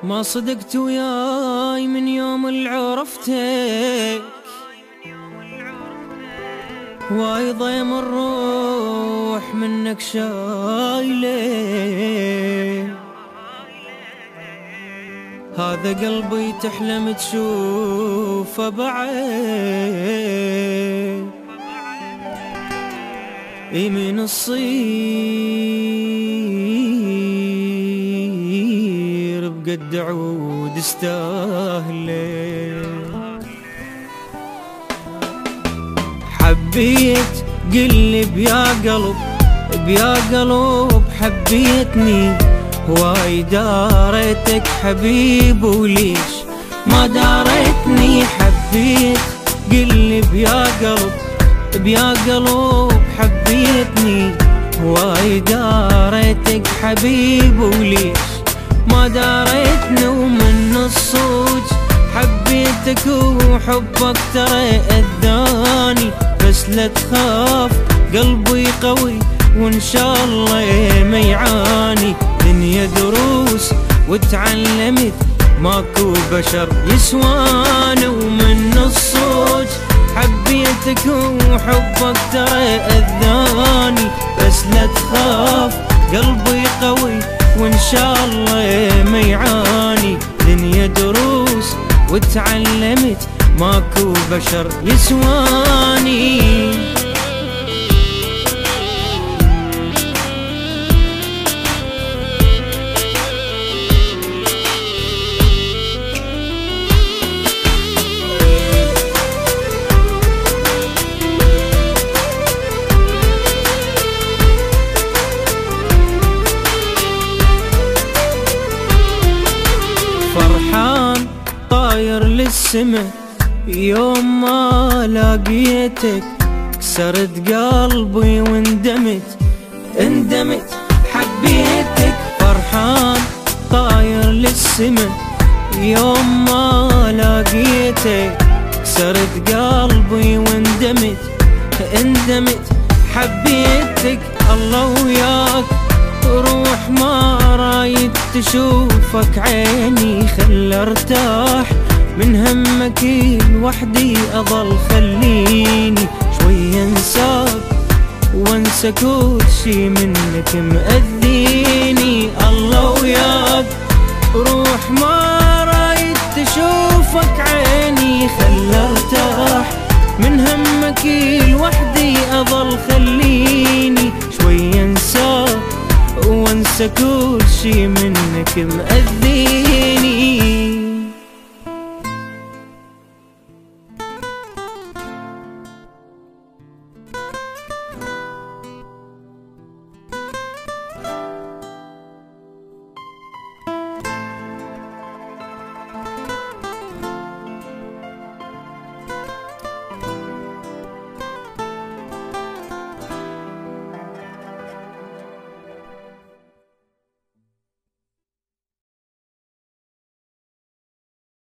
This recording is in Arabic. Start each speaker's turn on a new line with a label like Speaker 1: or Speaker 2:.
Speaker 1: ما صدقت وياي من يوم اللي عرفتك، واي ضيم الروح منك شايله. هذا قلبي تحلم تشوفه بعين، يمين الصير بقد عود استاهله. حبيت قلب يا قلب بيا قلب حبيتني، هواي داريتك حبيب وليش ما داريتني. حبيت قلب يا قلب بيا قلب حبيتني، هواي داريتك حبيب وليش ما داريتني. ومن الصوج حبيتك وحبك ترى أذاني، بس لا تخاف قلبي قوي وإن شاء الله ما يعاني. دنيا دروس وتعلمت ماكو بشر يسواني. ومن الصوج حبيتك وحبك ترى أذاني، بس لا تخاف قلبي قوي وإن شاء الله ما يعاني. دنيا دروس وتعلمت ماكو بشر يسواني. فرحان طاير للسما يوم ما لاقيتك، كسرت قلبي واندمت حبيتك. فرحان طاير للسما يوم ما لاقيتك، كسرت قلبي واندمت حبيتك. الله وياك روح ما رايد تشوفك عيني، خل ارتاح من همك لوحدي اظل. خليني شوي انساك وانسى كل شي منك مأذيني. الله وياك روح ما رايد تشوفك عيني، خل ارتاح من همك لوحدي اظل. خليني شوي انساك وانسى كل شي منك مأذيني.